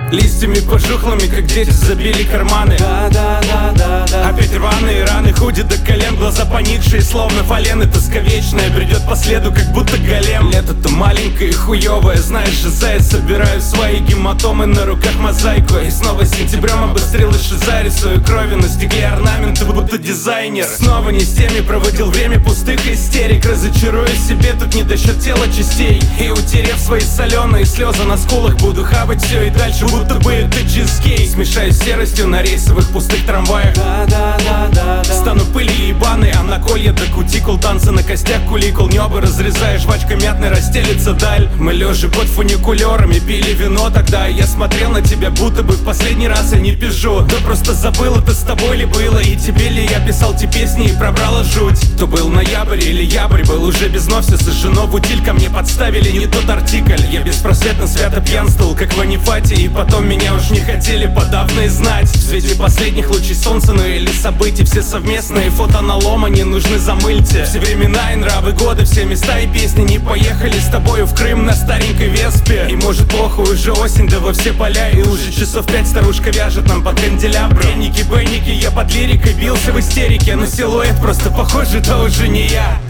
Листьями пожухлыми, как дети, забили карманы. Опять рваные раны, худи до колен, глаза поникшие, словно фалены. Тоска вечная бредет по следу, как будто голем. Лето-то маленькое и хуёвое, знаешь же, заяц. Собираю свои гематомы, на руках мозаику. И снова сентябрем обострилась шиза. Рисую крови на стекле орнаменты, будто дизайнер. Снова не с теми проводил время пустых истерик. Разочаруюсь себе, тут не досчет тела частей. И утерев свои соленые слезы на скулах, буду хавать все и дальше, будто бы это чизкейк. Смешаюсь с серостью на рейсовых пустых трамваях. Стану пыли ебаной, а на колье до кутикул. Танцы на костях куликул, небо разрезая, жвачка мятной расстелится даль. Мы лежа под фуникулерами пили вино тогда. Я смотрел на тебя, будто бы в последний раз я не пизжу. Да просто забыл, это с тобой ли было, и тебе ли я писал те песни и пробрала жуть. То был ноябрь или ябрь, был уже без вновь все сожжено в утиль. Ко мне подставили не тот артикль. Я беспросветно свято пьянствовал, как в Анифате. И потом меня уж не хотели подавно и знать. В свете последних лучей солнца, ну или событий, все совместные фото налома не нужны, замыльте. Все времена и нравы, годы, все места и песни. Не поехали с тобою в Крым на старенькой Веспе. И может похуй, уже осень, да во все поля. И уже часов 5 старушка вяжет нам под канделябру. Бенники, я под лирикой бился в истерике. Но силуэт просто похожий, да уже не я.